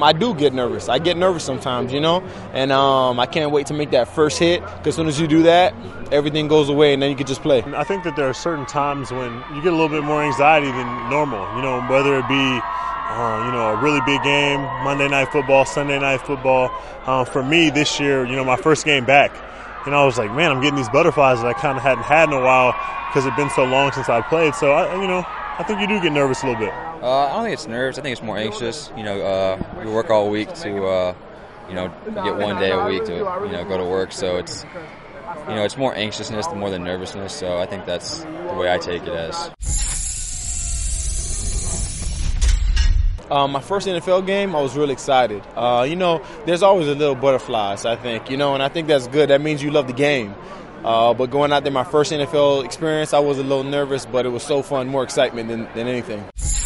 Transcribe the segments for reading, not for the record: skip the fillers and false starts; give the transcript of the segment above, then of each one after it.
I do get nervous. I get nervous sometimes, and I can't wait to make that first hit, because as soon as you do that, everything goes away, and then you can just play. I think that there are certain times when you get a little bit more anxiety than normal, whether it be a really big game, Monday Night Football, Sunday Night Football. For me this year, my first game back, I was like, man, I'm getting these butterflies that I kind of hadn't had in a while because it's been so long since I played. So, I think you do get nervous a little bit. I don't think it's nerves. I think it's more anxious. We work all week to, get one day a week to, go to work. So it's, it's more anxiousness more than nervousness. So I think that's the way I take it as. My first NFL game, I was really excited. There's always a little butterflies, I think, and I think that's good. That means you love the game. But going out there, my first NFL experience, I was a little nervous, but it was so fun, more excitement than anything.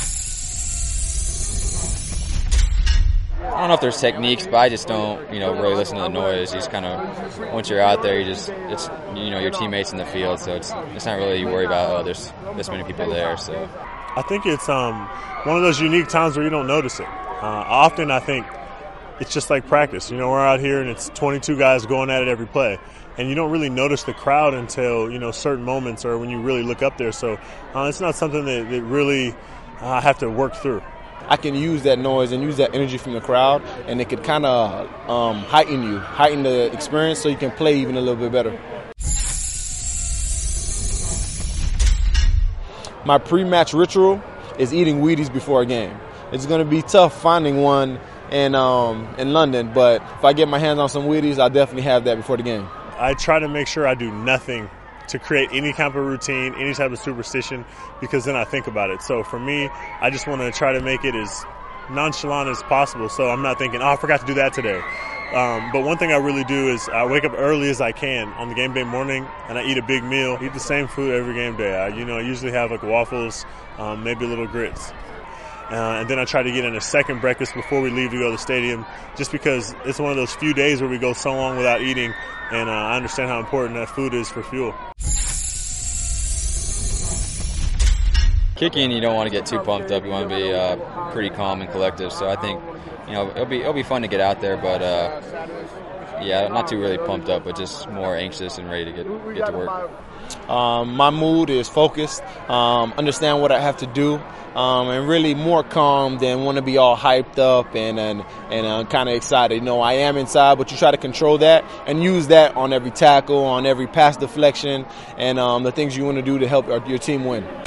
I don't know if there's techniques, but I just don't, really listen to the noise. You just kind of, once you're out there, it's your teammates in the field, so it's not really you worry about, there's this many people there, so. I think it's one of those unique times where you don't notice it. Often I think it's just like practice. We're out here and it's 22 guys going at it every play. And you don't really notice the crowd until, certain moments or when you really look up there. So it's not something that really I have to work through. I can use that noise and use that energy from the crowd, and it could kind of heighten the experience so you can play even a little bit better. My pre-match ritual is eating Wheaties before a game. It's going to be tough finding one in London, but if I get my hands on some Wheaties, I'll definitely have that before the game. I try to make sure I do nothing to create any type of routine, any type of superstition, because then I think about it. So for me, I just want to try to make it as nonchalant as possible, so I'm not thinking, I forgot to do that today. But one thing I really do is I wake up early as I can on the game day morning, and I eat a big meal. Eat the same food every game day. I usually have like waffles, maybe a little grits. And then I try to get in a second breakfast before we leave to go to the stadium, just because it's one of those few days where we go so long without eating, and I understand how important that food is for fuel. Kicking, you don't want to get too pumped up. You want to be pretty calm and collective. So I think, it'll be fun to get out there, but not too really pumped up, but just more anxious and ready to get to work. My mood is focused, understand what I have to do, and really more calm than want to be all hyped up and kind of excited. I am inside, but you try to control that and use that on every tackle, on every pass deflection, and the things you want to do to help your team win.